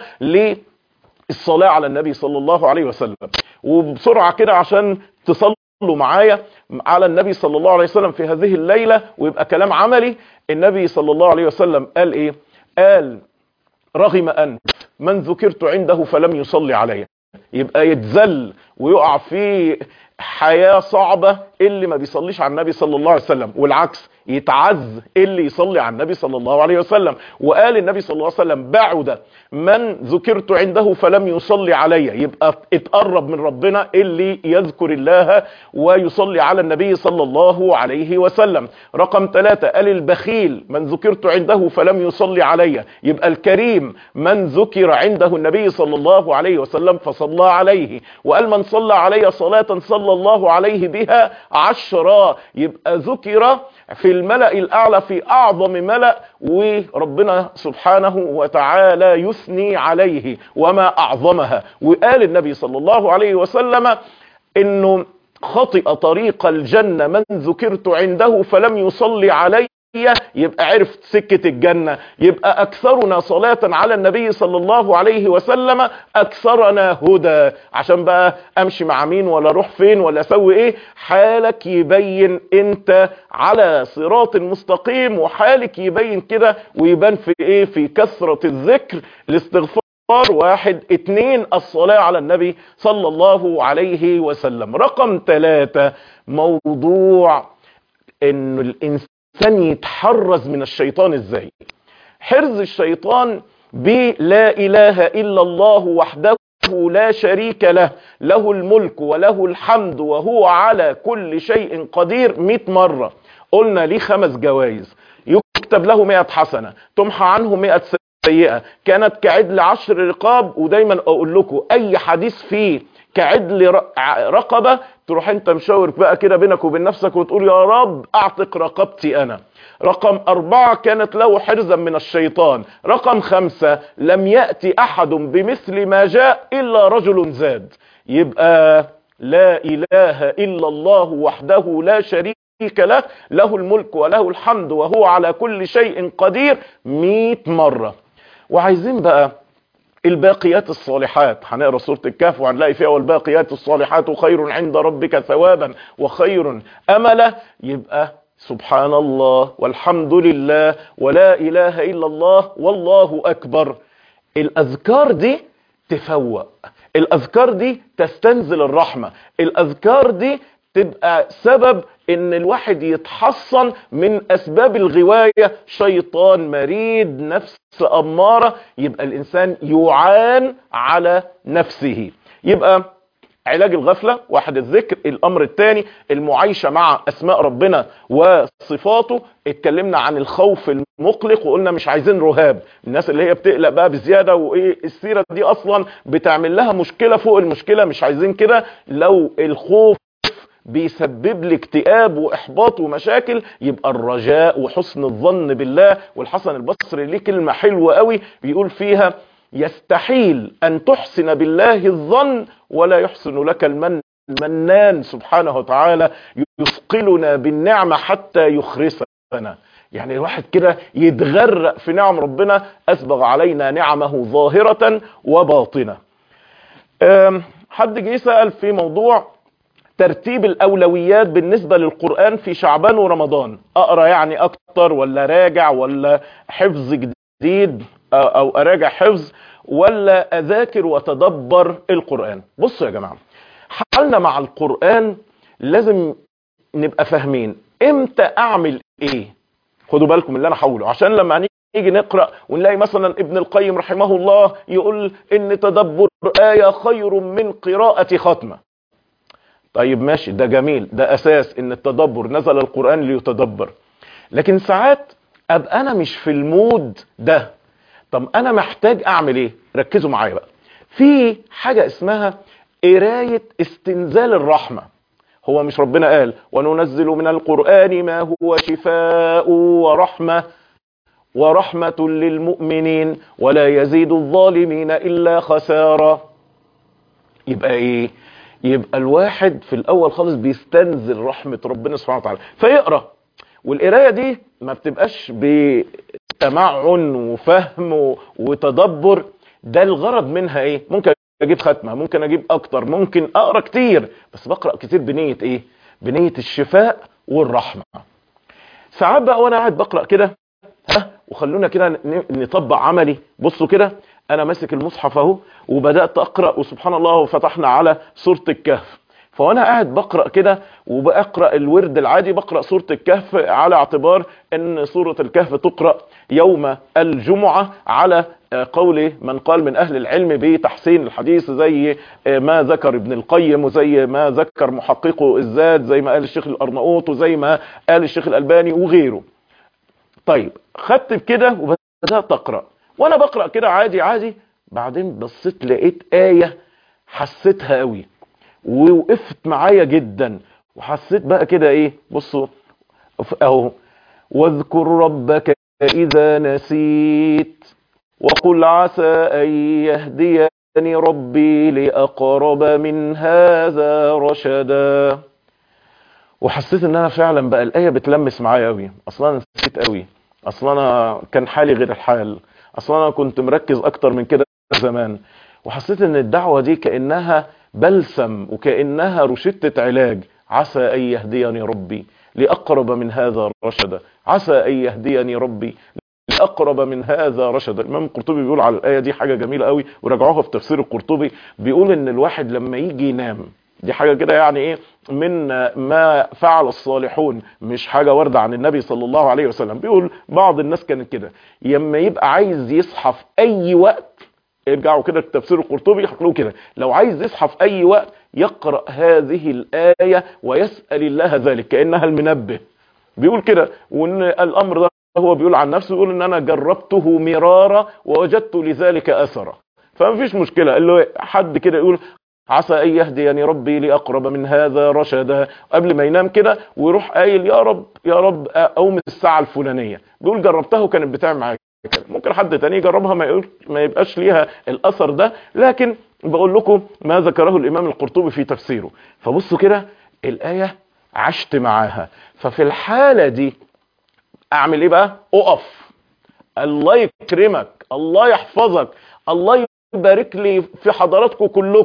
للصلاة على النبي صلى الله عليه وسلم. وبسرعة كده عشان تصلوا معايا على النبي صلى الله عليه وسلم في هذه الليلة ويبقى كلام عملي. النبي صلى الله عليه وسلم قال ايه؟ قال: رغم أنف من ذكرت عنده فلم يصلي عليه. يبقى يتذل ويقع في حياة صعبة اللي ما بيصليش على النبي صلى الله عليه وسلم، والعكس يتعز اللي يصلي على النبي صلى الله عليه وسلم. وقال النبي صلى الله عليه وسلم: بعد من ذكرت عنده فلم يصلي علي. يبقى اتقرب من ربنا اللي يذكر الله ويصلي على النبي صلى الله عليه وسلم. رقم 3، قال: البخيل من ذكرت عنده فلم يصلي علي. يبقى الكريم من ذكر عنده النبي صلى الله عليه وسلم فصلى عليه. وقال: من صلى علي صلاة صلى الله عليه بها 10. يبقى ذكر في الملأ الأعلى، في أعظم ملأ، وربنا سبحانه وتعالى يثني عليه وما أعظمها. وقال النبي صلى الله عليه وسلم إنه خطئ طريق الجنة من ذكرت عنده فلم يصلي عليه. يبقى عرفت سكة الجنة. يبقى أكثرنا صلاة على النبي صلى الله عليه وسلم أكثرنا هدى. عشان بقى أمشي مع مين ولا أروح فين ولا أسوي إيه، حالك يبين أنت على صراط مستقيم، وحالك يبين كده ويبان في إيه؟ في كثرة الذكر، الاستغفار. 1. 2، الصلاة على النبي صلى الله عليه وسلم. رقم 3، موضوع إنه الإنسان يتحرز من الشيطان. ازاي؟ حرز الشيطان بلا اله الا الله وحده لا شريك له، له الملك وله الحمد وهو على كل شيء قدير 100 مرة. قلنا ليه 5 جوائز: يكتب له 100 حسنة، تمحى عنه 100 سيئة، كانت كعدل 10 رقاب. ودايما اقول لكم اي حديث فيه كعدل رقبة، تروح انت مشاور بقى كده بينك وبين نفسك وتقول: يا رب اعتق رقبتي انا. رقم 4، كانت له حرزا من الشيطان. رقم 5، لم يأتي احد بمثل ما جاء الا رجل زاد. يبقى لا اله الا الله وحده لا شريك له، له الملك وله الحمد وهو على كل شيء قدير 100 مرة. وعايزين بقى الباقيات الصالحات. هنقرا سوره الكهف وهنلاقي فيها: والباقيات الصالحات خير عند ربك ثوابا وخير املا. يبقى سبحان الله والحمد لله ولا إله إلا الله والله أكبر. الأذكار دي تفوق، الأذكار دي تستنزل الرحمة، الأذكار دي تبقى سبب ان الواحد يتحصن من اسباب الغواية، شيطان مريد، نفس امارة، يبقى الانسان يعان على نفسه. يبقى علاج الغفلة واحد الذكر. الامر الثاني المعايشة مع اسماء ربنا وصفاته. اتكلمنا عن الخوف المقلق وقلنا مش عايزين رهاب، الناس اللي هي بتقلق بقى بزيادة وايه السيرة دي اصلا بتعمل لها مشكلة فوق المشكلة، مش عايزين كده. لو الخوف بيسبب لي اكتئاب واحباط ومشاكل، يبقى الرجاء وحسن الظن بالله. والحسن البصري ليه كلمة حلوة قوي بيقول فيها: يستحيل ان تحسن بالله الظن ولا يحسن لك المنان سبحانه وتعالى يثقلنا بالنعمة حتى يخرسنا. يعني الواحد كده يتغرق في نعم ربنا، اسبغ علينا نعمه ظاهرة وباطنة. حد جه سأل في موضوع ترتيب الأولويات بالنسبة للقرآن في شعبان ورمضان، أقرأ يعني أكتر ولا راجع ولا حفظ جديد أو أراجع حفظ ولا أذاكر وتدبر القرآن؟ بصوا يا جماعة، حالنا مع القرآن لازم نبقى فاهمين امتى أعمل إيه. خدوا بالكم من اللي أنا حوله، عشان لما نيجي نقرأ ونلاقي مثلا ابن القيم رحمه الله يقول إن تدبر آية خير من قراءة ختمة. طيب ماشي، ده جميل، ده اساس ان التدبر، نزل القرآن ليتدبر. لكن ساعات ابقى انا مش في المود ده. طب انا محتاج اعمل ايه؟ ركزوا معايا بقى. في حاجة اسمها قراية استنزال الرحمة. هو مش ربنا قال: وننزل من القرآن ما هو شفاء ورحمة للمؤمنين ولا يزيد الظالمين الا خسارا؟ يبقى ايه؟ يبقى الواحد في الاول خالص بيستنزل رحمة ربنا سبحانه وتعالى فيقرأ. والقراية دي ما بتبقاش بتمعن وفهم وتدبر. ده الغرض منها ايه؟ ممكن اجيب ختمة، ممكن اجيب اكتر، ممكن اقرأ كتير، بس بقرأ كتير بنية ايه؟ بنية الشفاء والرحمة. ساعات بقى وانا قاعد بقرأ كده، وخلونا كده نطبق عملي. بصوا كده، انا ماسك المصحف اهو وبدأت اقرأ، وسبحان الله وفتحنا على سورة الكهف. فوانا قاعد بقرأ كده وبقرأ الورد العادي، بقرأ سورة الكهف على اعتبار ان سورة الكهف تقرأ يوم الجمعة، على قول من قال من اهل العلم بتحسين الحديث، زي ما ذكر ابن القيم وزي ما ذكر محققه الزاد، زي ما قال الشيخ الارناؤوط وزي ما قال الشيخ الالباني وغيره. طيب خدت كده وبدأت اقرأ، وانا بقرأ كده عادي عادي، بعدين بصيت لقيت آية حسيتها قوي ووقفت معايا جدا، وحسيت بقى كده ايه. بصوا اهو: واذكر ربك اذا نسيت وقل عسى ان يهديني ربي لاقرب من هذا رشدا. وحسيت ان انا فعلا بقى الايه بتلمس معايا قوي. اصلا انا نسيت قوي، اصلا انا كان حالي غير الحال، اصلا انا كنت مركز اكتر من كده زمان. وحسيت ان الدعوه دي كانها بلسم وكانها روشته علاج. عسى ان يهديني ربي لاقرب من هذا رشدا، عسى ان يهديني ربي لاقرب من هذا رشدا. الامام القرطبي بيقول على الايه دي حاجه جميله قوي، وراجعوها في تفسير القرطبي. بيقول ان الواحد لما يجي ينام، دي حاجة كده يعني ايه من ما فعل الصالحون، مش حاجة واردة عن النبي صلى الله عليه وسلم. بيقول بعض الناس كانت كده، لما يبقى عايز يصحى في اي وقت، ارجعوا كده لتفسير القرطبي هتلاقوه كده، لو عايز يصحى في اي وقت يقرأ هذه الآية ويسأل الله ذلك كأنها المنبه. بيقول كده، وان الامر ده هو بيقول عن نفسه، يقول ان انا جربته مرارا ووجدت لذلك اثرا. فما فيش مشكلة اللي حد كده يقول عسى ان يهديني ربي لاقرب من هذا رشدا قبل ما ينام كده، ويروح قايل يا رب يا رب اقوم الساعه الفلانيه. بيقول جربتها وكانت بتعمل معايا كده. ممكن حد تاني يجربها ما يبقاش ليها الاثر ده، لكن بقول لكم ما ذكره الامام القرطبي في تفسيره. فبصوا كده الايه عشت معاها. ففي الحاله دي اعمل ايه بقى؟ اقف، الله يكرمك، الله يحفظك، الله يبارك لي في حضراتكم كلكم.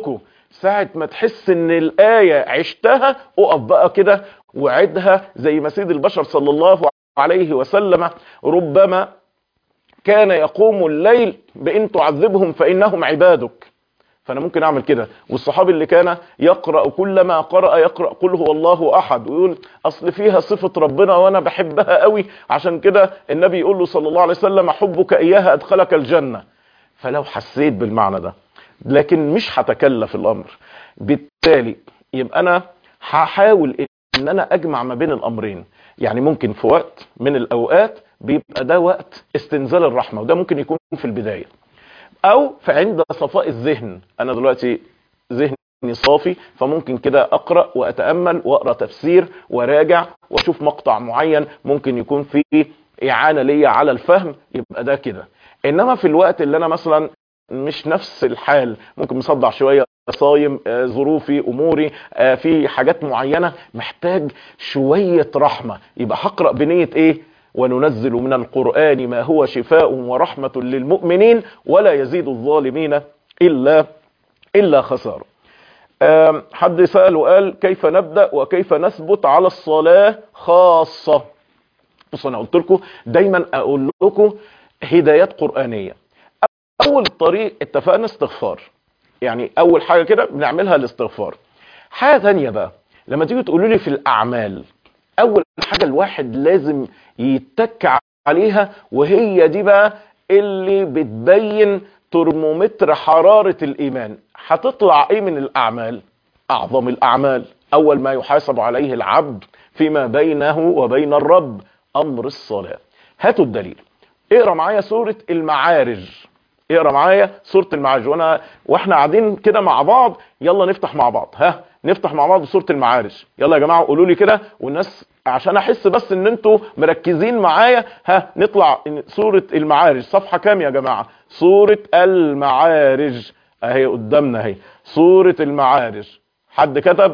ساعة ما تحس ان الآية عشتها اقف بقى كده وعدها زي ما سيد البشر صلى الله عليه وسلم ربما كان يقوم الليل بإن تعذبهم فإنهم عبادك. فأنا ممكن أعمل كده. والصحابي اللي كان يقرأ كلما قرأ يقرأ قل هو الله أحد ويقول أصل فيها صفة ربنا وأنا بحبها قوي، عشان كده النبي يقول له صلى الله عليه وسلم حبك إياها أدخلك الجنة. فلو حسيت بالمعنى ده، لكن مش هتكلف الأمر، بالتالي يبقى أنا هحاول إن أنا أجمع ما بين الأمرين. يعني ممكن في وقت من الأوقات بيبقى ده وقت استنزال الرحمة، وده ممكن يكون في البداية او في عند صفاء الذهن. انا دلوقتي ذهني صافي، فممكن كده اقرأ واتأمل واقرأ تفسير وراجع واشوف مقطع معين ممكن يكون فيه اعانة ليا على الفهم، يبقى ده كده. انما في الوقت اللي انا مثلا مش نفس الحال، ممكن مصدع شوية، صايم، ظروفي، اموري، في حاجات معينة محتاج شوية رحمة، يبقى هقرأ بنية ايه؟ وننزل من القرآن ما هو شفاء ورحمة للمؤمنين ولا يزيد الظالمين إلا خسارة. حد سأل وقال كيف نبدأ وكيف نثبت على الصلاة خاصة؟ بص أنا قلت لكم دايما أقول لكم هدايات قرآنية. أول طريق اتفقنا استغفار، يعني أول حاجة كده بنعملها الاستغفار. حاجة تانية بقى لما تيجي تقولوا لي في الأعمال، اول حاجة الواحد لازم يتك عليها، وهي دي بقى اللي بتبين ترمومتر حرارة الايمان. هتطلع ايه من الاعمال؟ اعظم الاعمال، اول ما يحاسب عليه العبد فيما بينه وبين الرب امر الصلاة. هاتوا الدليل. اقرأ معايا سورة المعارج، اقرأ معايا سورة المعارج، واحنا قاعدين كده مع بعض، يلا نفتح مع بعض. نفتح مع بعض سورة المعارج، يلا يا جماعة قولوا لي كده، والناس عشان احس بس ان انتوا مركزين معايا. نطلع سورة المعارج، صفحة كام يا جماعة؟ سورة المعارج اهي قدامنا اهي، سورة المعارج. حد كتب؟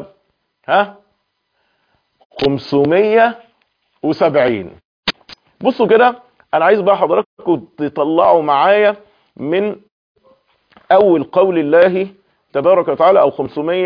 570. بصوا كده، انا عايز بقى حضراتكم تطلعوا معايا من اول قول الله تبارك وتعالى، او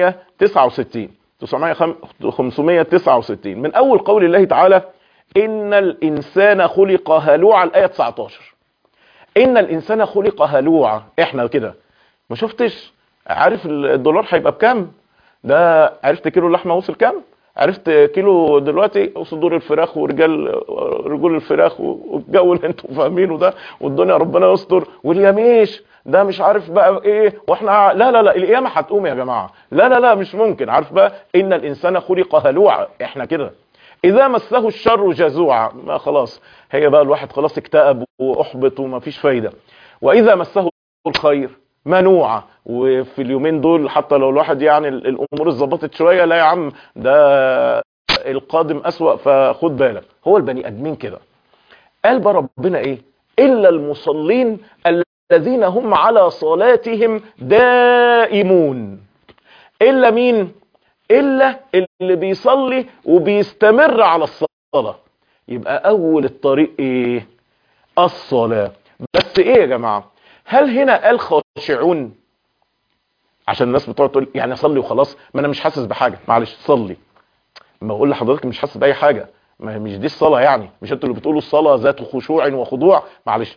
569 من اول قول الله تعالى ان الانسان خلق هلوعا، الايه 19. ان الانسان خلق هلوعا. احنا كده ما شفتش؟ عارف الدولار هيبقى بكام؟ ده عرفت كيلو اللحمه وصل كام؟ عرفت كيلو دلوقتي صدور الفراخ رجول الفراخ والجو اللي انتوا فاهمينه ده، والدنيا ربنا يستر، واليميش ده مش عارف بقى ايه، واحنا لا القيامه هتقوم يا جماعه، لا مش ممكن. عارف بقى ان الانسان خلق هلوعا، احنا كده اذا مسه الشر جزوعا، ما خلاص هي بقى الواحد خلاص اكتئب واحبط وما فيش فايده. واذا مسه الخير منوعة. وفي اليومين دول حتى لو الواحد يعني الامور اتظبطت شوية، لا يا عم ده القادم اسوأ، فخد بالك. هو البني ادمين كده. قال بقى ربنا ايه؟ الا المصلين الذين هم على صلاتهم دائمون. الا مين؟ الا اللي بيصلي وبيستمر على الصلاة. يبقى اول الطريق ايه؟ الصلاة. بس ايه يا جماعة؟ هل هنا قال خاشعون؟ عشان الناس بتقعد تقول يعني اصلي وخلاص، ما انا مش حاسس بحاجه. معلش صلي. ما اقول لحضرتك مش حاسس باي حاجه، ما مش دي الصلاه يعني، مش انتوا اللي بتقولوا الصلاه ذات خشوع وخضوع. معلش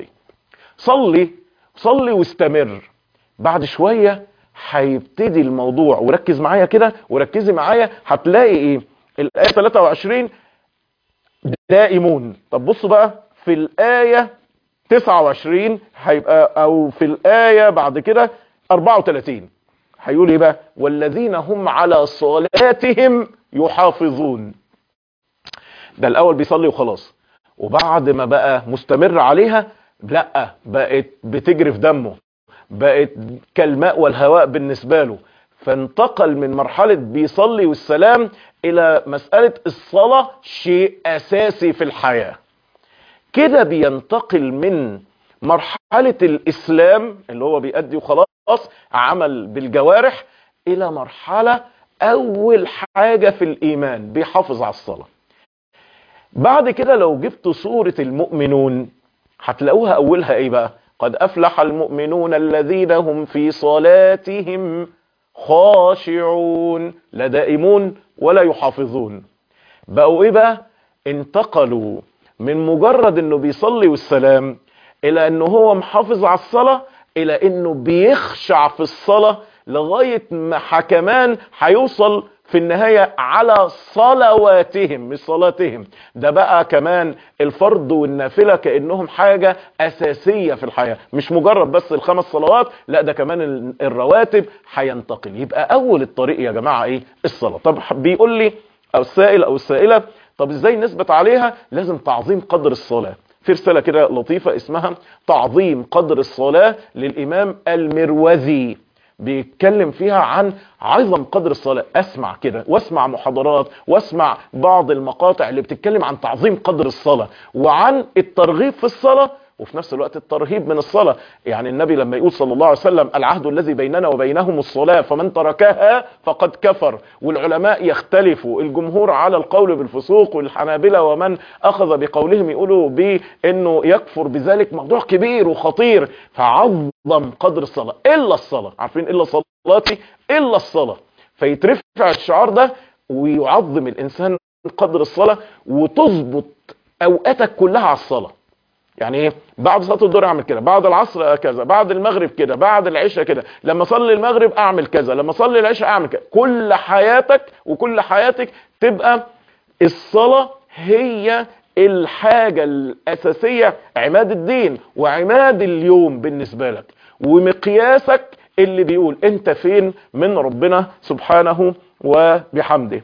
صلي واستمر. بعد شويه هيبتدي الموضوع، وركز معايا كده وركزي معايا، هتلاقي ايه؟ الايه 23 دائمون. طب بصوا بقى في الايه 29 هيبقى، او في الايه بعد كده 34 هيقول ايه بقى؟ والذين هم على صلاتهم يحافظون. ده الاول بيصلي وخلاص، وبعد ما بقى مستمر عليها لا، بقت بتجري في دمه، بقت كالماء والهواء بالنسبة له. فانتقل من مرحلة بيصلي والسلام الى مسألة الصلاة شيء اساسي في الحياة. كده بينتقل من مرحلة الإسلام اللي هو بيأدي وخلاص عمل بالجوارح، إلى مرحلة أول حاجة في الإيمان بيحافظ على الصلاة. بعد كده لو جبت سورة المؤمنون هتلاقوها أولها إيه بقى؟ قد أفلح المؤمنون الذين هم في صلاتهم خاشعون، لا دائمون ولا يحافظون. بقوا ايه بقى؟ انتقلوا من مجرد انه بيصلي والسلام الى انه هو محافظ على الصلاة، الى انه بيخشع في الصلاة، لغاية ما كمان هيوصل في النهاية على صلواتهم مش صلاتهم. ده بقى كمان الفرض والنافلة كأنهم حاجة أساسية في الحياة، مش مجرد بس الخمس صلوات، لا ده كمان الرواتب هينتقل. يبقى أول الطريق يا جماعة إيه؟ الصلاة. طب بيقول لي أو السائل أو السائلة، طب إزاي نثبت عليها؟ لازم تعظيم قدر الصلاة. في رسالة كده لطيفة اسمها تعظيم قدر الصلاة للإمام المروذي، بيتكلم فيها عن عظم قدر الصلاة. اسمع كده واسمع محاضرات واسمع بعض المقاطع اللي بتتكلم عن تعظيم قدر الصلاة وعن الترغيب في الصلاة وفي نفس الوقت الترهيب من الصلاة. يعني النبي لما يقول صلى الله عليه وسلم العهد الذي بيننا وبينهم الصلاة فمن تركها فقد كفر، والعلماء يختلفوا، الجمهور على القول بالفسوق والحنابلة ومن اخذ بقولهم يقولوا بانه يكفر بذلك، موضوع كبير وخطير. فعظم قدر الصلاة الا الصلاة، عارفين الا صلاتي الا الصلاة، فيترفع الشعار ده ويعظم الانسان قدر الصلاة وتظبط اوقاتك كلها على الصلاة. يعني ايه؟ بعد صلاه الظهر اعمل كده، بعد العصر كذا، بعد المغرب كده، بعد العشاء كده، لما اصلي المغرب اعمل كذا، لما اصلي العشاء اعمل كذا. كل حياتك وكل حياتك تبقى الصلاه هي الحاجه الاساسيه، عماد الدين وعماد اليوم بالنسبه لك، ومقياسك اللي بيقول انت فين من ربنا سبحانه وبحمده.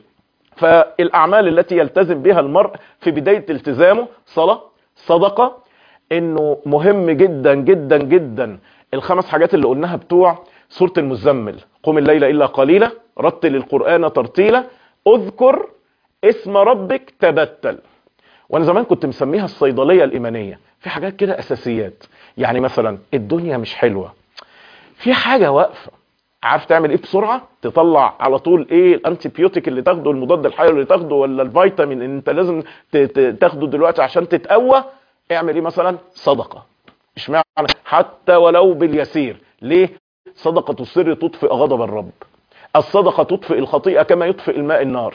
فالاعمال التي يلتزم بها المرء في بدايه التزامه صلاه، صدقه، انه مهم جدا جدا جدا الخمس حاجات اللي قلناها بتوع سورة المزمل: قم الليل الا قليلا، رتل القرآن ترتيلا، اذكر اسم ربك تبتل. وانا زمان كنت مسميها الصيدلية الايمانية، في حاجات كده اساسيات. يعني مثلا الدنيا مش حلوة، في حاجة واقفة، عارف تعمل ايه بسرعة؟ تطلع على طول ايه الانتيبيوتيك اللي تاخده، المضاد الحيوي اللي تاخده، ولا الفيتامين اللي انت لازم تاخده دلوقتي عشان تتقوى. اعمل ايه مثلا؟ صدقة. اشمعنى؟ حتى ولو باليسير. ليه؟ صدقة السر تطفئ غضب الرب، الصدقة تطفئ الخطيئة كما يطفئ الماء النار.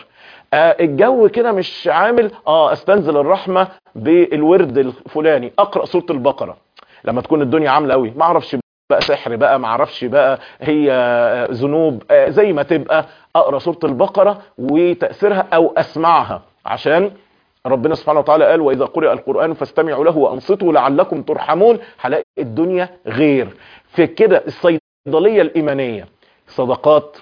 الجو كده مش عامل استنزل الرحمة بالورد الفلاني، اقرأ سورة البقرة. لما تكون الدنيا عاملة قوي، ما اعرفش بقى سحر بقى، ما اعرفش بقى هي ذنوب، زي ما تبقى اقرأ سورة البقرة وتأثيرها او اسمعها، عشان ربنا سبحانه وتعالى قال واذا قرئ القرآن فاستمعوا له وانصتوا لعلكم ترحمون. هلاقي الدنيا غير في كده. الصيدلية الايمانية: صدقات،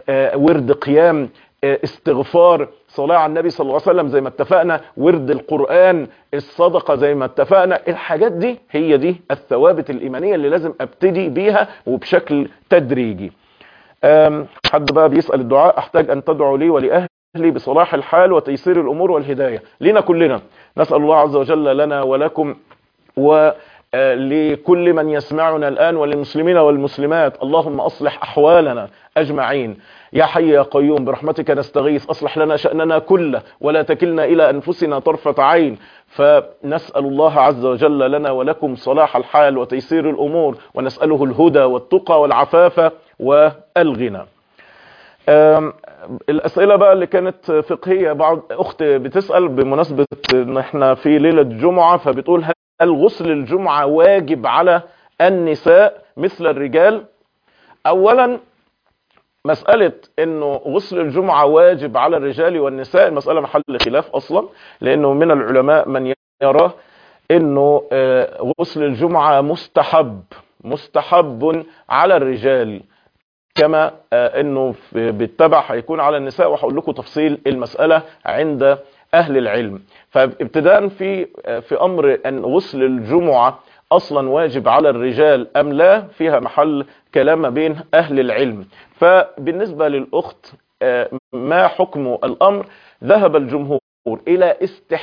ورد قيام، استغفار، صلاة على النبي صلى الله عليه وسلم زي ما اتفقنا، ورد القرآن، الصدقة زي ما اتفقنا. الحاجات دي هي دي الثوابت الإيمانية اللي لازم ابتدي بيها وبشكل تدريجي. حد بقى بيسأل الدعاء: احتاج ان تدعو لي ولأهلي بصلاح الحال وتيسير الامور والهداية. لينا كلنا، نسأل الله عز وجل لنا ولكم ولكل من يسمعنا الآن وللمسلمين والمسلمات، اللهم أصلح أحوالنا أجمعين يا حي يا قيوم برحمتك نستغيث، أصلح لنا شأننا كله ولا تكلنا إلى أنفسنا طرفة عين. فنسأل الله عز وجل لنا ولكم صلاح الحال وتيسير الأمور، ونسأله الهدى والتقى والعفاف والغنى. الأسئلة بقى اللي كانت فقهية، بعض أخت بتسأل بمناسبة إن احنا في ليلة جمعة، فبتقول: هل غسل الجمعة واجب على النساء مثل الرجال؟ أولا، مسألة انه غسل الجمعة واجب على الرجال والنساء المسألة محل خلاف اصلا، لانه من العلماء من يرى انه غسل الجمعة مستحب على الرجال، كما انه بالتبع هيكون على النساء، وهقول لكم تفصيل المسألة عند اهل العلم. فابتداء في امر ان غسل الجمعة اصلا واجب على الرجال ام لا، فيها محل كلام بين اهل العلم. فبالنسبة للاخت ما حكم الامر؟ ذهب الجمهور الى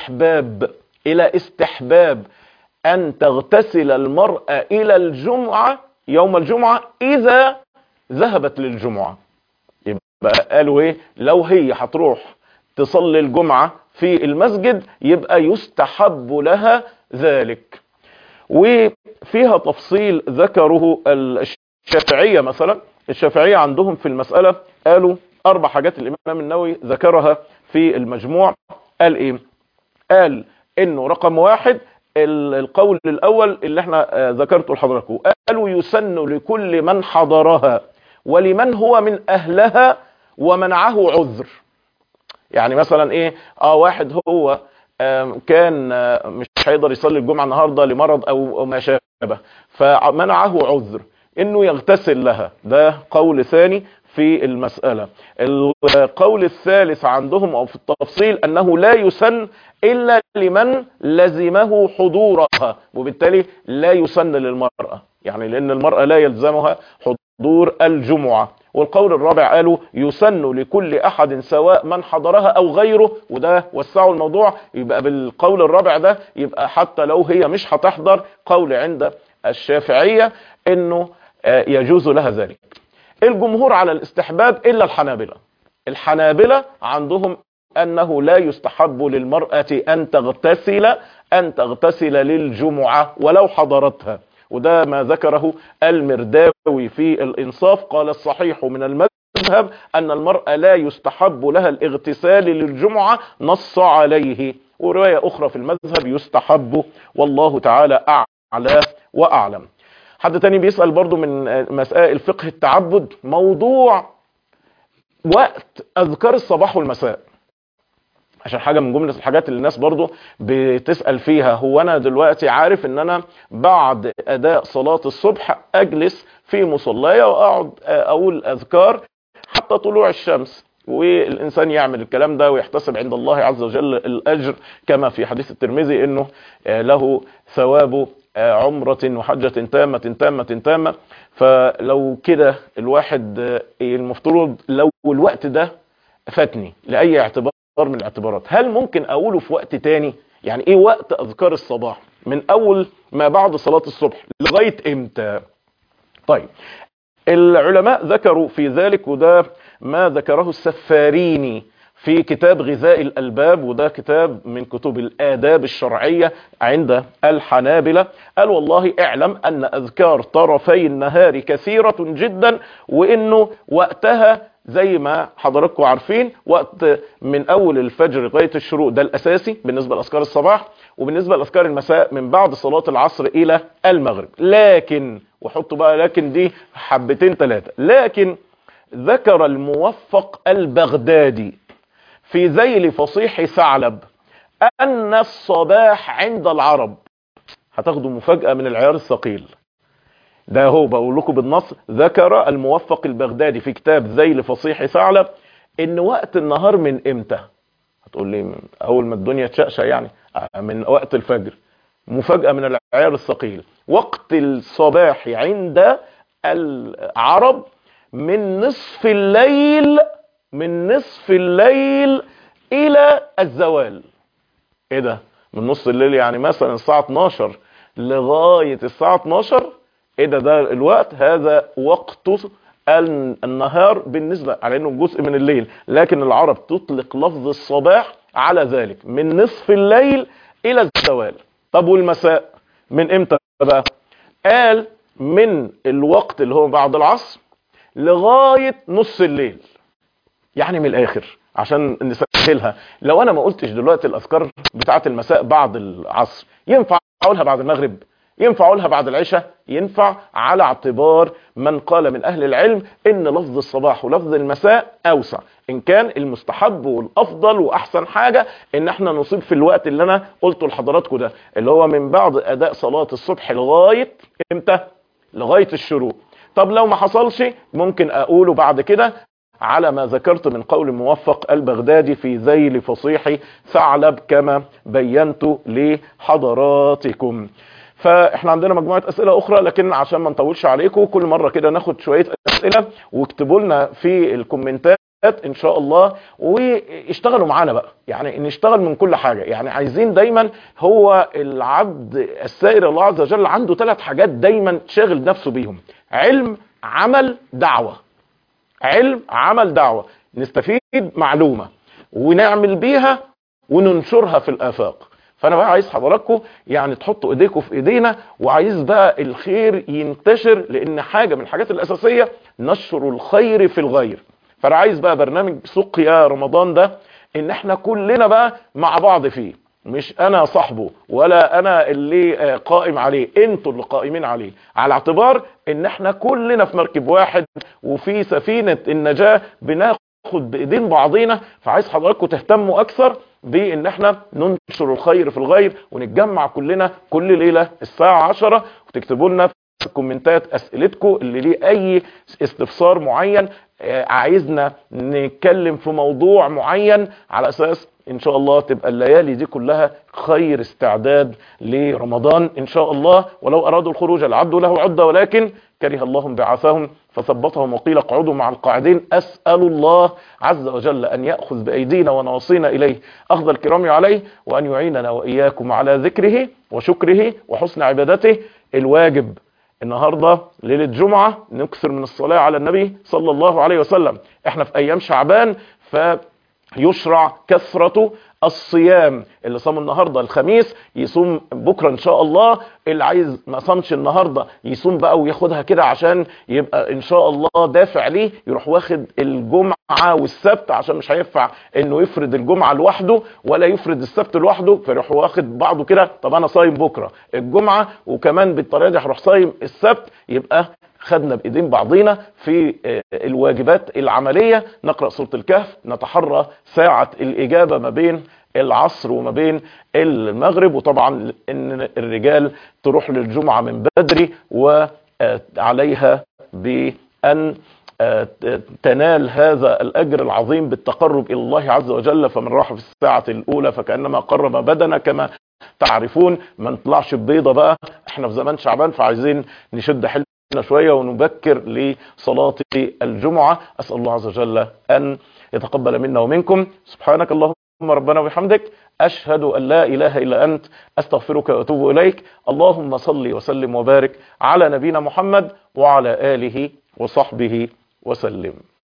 استحباب ان تغتسل المرأة الى الجمعة يوم الجمعة اذا ذهبت للجمعة. يبقى قالوا ايه؟ لو هي هتروح تصلي الجمعة في المسجد يبقى يستحب لها ذلك. وفيها تفصيل ذكره الشافعية مثلا، الشافعية عندهم في المسألة قالوا 4 حاجات الإمام النووي ذكرها في المجموع. قال إيه؟ قال إنه رقم 1 القول الأول اللي احنا ذكرته لحضراتكم، قالوا يسن لكل من حضرها ولمن هو من أهلها ومنعه عذر. يعني مثلا ايه، واحد هو كان مش هيقدر يصلي الجمعة النهاردة لمرض او ما شابه، فمنعه عذر انه يغتسل لها. ده قول ثاني في المسألة. القول الثالث عندهم او في التفصيل انه لا يسن الا لمن لزمه حضورها، وبالتالي لا يسن للمرأة، يعني لان المرأة لا يلزمها حضور الجمعة. والقول الرابع قالوا يسن لكل احد سواء من حضرها او غيره، وده وسعوا الموضوع. يبقى بالقول الرابع ده يبقى حتى لو هي مش هتحضر، قول عند الشافعية انه يجوز لها ذلك. الجمهور على الاستحباب الا الحنابلة. الحنابلة عندهم انه لا يستحب للمرأة ان تغتسل للجمعة ولو حضرتها، وده ما ذكره المرداوي في الإنصاف. قال الصحيح من المذهب أن المرأة لا يستحب لها الاغتسال للجمعة، نص عليه. ورواية أخرى في المذهب يستحب، والله تعالى أعلى وأعلم. حد تاني بيسأل برضو من مسائل فقه التعبد، موضوع وقت أذكار الصباح والمساء، عشان حاجة من جملة الحاجات اللي الناس برضو بتسأل فيها. هو أنا دلوقتي عارف إن أنا بعد أداء صلاة الصبح أجلس في مصلاية وأقعد أقول أذكار حتى طلوع الشمس، والإنسان يعمل الكلام ده ويحتسب عند الله عز وجل الأجر، كما في حديث الترمذي إنه له ثواب عمرة وحجة تامة تامة تامة. فلو كده الواحد المفترض لو الوقت ده فاتني لأي اعتبار من الاعتبارات، هل ممكن اقوله في وقت تاني؟ يعني ايه وقت اذكار الصباح؟ من اول ما بعد صلاة الصبح لغاية امتى؟ طيب، العلماء ذكروا في ذلك، وده ما ذكره السفاريني في كتاب غذاء الألباب، وده كتاب من كتب الآداب الشرعية عند الحنابلة. قال والله اعلم أن أذكار طرفي النهار كثيرة جدا، وإنه وقتها زي ما حضراتكم عارفين وقت من أول الفجر لغاية الشروق، ده الأساسي بالنسبة لأذكار الصباح، وبالنسبة لأذكار المساء من بعد صلاة العصر إلى المغرب. لكن، وحطوا بقى لكن دي حبتين 3، لكن ذكر الموفق البغدادي في ذيل فصيح ثعلب أن الصباح عند العرب، هتاخدوا مفاجأة من العيار الثقيل ده، هو بقول لكم بالنص، ذكر الموفق البغدادي في كتاب ذيل فصيح ثعلب ان وقت النهار من امتى؟ هتقول لي من اول ما الدنيا تشقشق، يعني من وقت الفجر. مفاجأة من العيار الثقيل، وقت الصباح عند العرب من نصف الليل، من نصف الليل الى الزوال. ايه ده؟ من نص الليل يعني مثلا الساعة 12 لغاية الساعة 12، ايه ده الوقت، هذا وقت النهار بالنسبة على انه جزء من الليل، لكن العرب تطلق لفظ الصباح على ذلك من نصف الليل الى الزوال. طب والمساء من امتى بقى؟ قال من الوقت اللي هو بعد العصر لغاية نص الليل. يعني من الاخر عشان نسهلها، لو انا ما قلتش دلوقتي الاذكار بتاعه المساء بعد العصر، ينفع اقولها بعد المغرب؟ ينفع اقولها بعد العشاء؟ ينفع، على اعتبار من قال من اهل العلم ان لفظ الصباح ولفظ المساء اوسع. ان كان المستحب والافضل واحسن حاجة ان احنا نصيب في الوقت اللي انا قلته لحضراتكم ده، اللي هو من بعد اداء صلاة الصبح لغاية امتى؟ لغاية الشروق. طب لو ما حصلش ممكن اقوله بعد كده على ما ذكرت من قول الموفق البغدادي في ذيل فصيح ثعلب كما بينت لحضراتكم. فاحنا عندنا مجموعة اسئلة اخرى، لكن عشان ما نطولش عليكم كل مرة كده ناخد شوية اسئلة، واكتبوا لنا في الكومنتات ان شاء الله، واشتغلوا معانا بقى، يعني نشتغل من كل حاجة. يعني عايزين دايما، هو العبد السائر الله عز وجل عنده 3 حاجات دايما شاغل نفسه بيهم: علم، عمل، دعوة. علم، عمل، دعوة. نستفيد معلومة ونعمل بيها وننشرها في الآفاق. فانا بقى عايز حضراتكم يعني تحطوا ايديكم في ايدينا، وعايز بقى الخير ينتشر، لان حاجة من الحاجات الاساسية نشر الخير في الغير. فانا عايز بقى برنامج سقيا رمضان ده ان احنا كلنا بقى مع بعض فيه، مش انا صاحبه ولا انا اللي قائم عليه، انتوا اللي قائمين عليه، على اعتبار ان احنا كلنا في مركب واحد وفي سفينة النجاة بناخد بايدين بعضينا. فعايز حضراتكم تهتموا اكثر بان احنا ننشر الخير في الغير، ونتجمع كلنا كل ليلة الساعة 10، وتكتبوا لنا في الكومنتات اسئلتكم اللي ليه اي استفسار معين، عايزنا نتكلم في موضوع معين، على اساس ان شاء الله تبقى الليالي دي كلها خير استعداد لرمضان ان شاء الله. ولو ارادوا الخروج لعدوا له عدة، ولكن كره الله بعثهم فثبتهم وقيل اقعدوا مع القاعدين. اسأل الله عز وجل ان يأخذ بايدينا ونواصينا اليه اخذ الكرام عليه، وان يعيننا واياكم على ذكره وشكره وحسن عبادته. الواجب النهاردة ليلة جمعة نكثر من الصلاة على النبي صلى الله عليه وسلم. احنا في ايام شعبان، فيشرع كثرة الصيام. اللي صام النهاردة الخميس يصوم بكرة ان شاء الله، اللي عايز ما صامش النهاردة يصوم بقى وياخدها كده عشان يبقى ان شاء الله دافع ليه، يروح واخد الجمعة والسبت، عشان مش هينفع انه يفرد الجمعة لوحده ولا يفرد السبت لوحده، فيروح واخد بعضه كده. طب انا صايم بكرة الجمعة وكمان بالطريقة دي هروح صايم السبت، يبقى خدنا بايدين بعضينا في الواجبات العملية. نقرأ سورة الكهف، نتحرى ساعة الإجابة ما بين العصر وما بين المغرب، وطبعا ان الرجال تروح للجمعة من بدري، وعليها بأن تنال هذا الأجر العظيم بالتقرب إلى الله عز وجل. فمن راح في الساعة الأولى فكأنما قرب بدنه كما تعرفون. ما نطلعش ببيضة بقى، احنا في زمان شعبان فعايزين نشد حيلنا شوية ونبكر لصلاة الجمعة. أسأل الله عز وجل أن يتقبل منا ومنكم. سبحانك اللهم ربنا وبحمدك، أشهد أن لا إله إلا أنت، أستغفرك وأتوب إليك. اللهم صل وسلم وبارك على نبينا محمد وعلى آله وصحبه وسلم.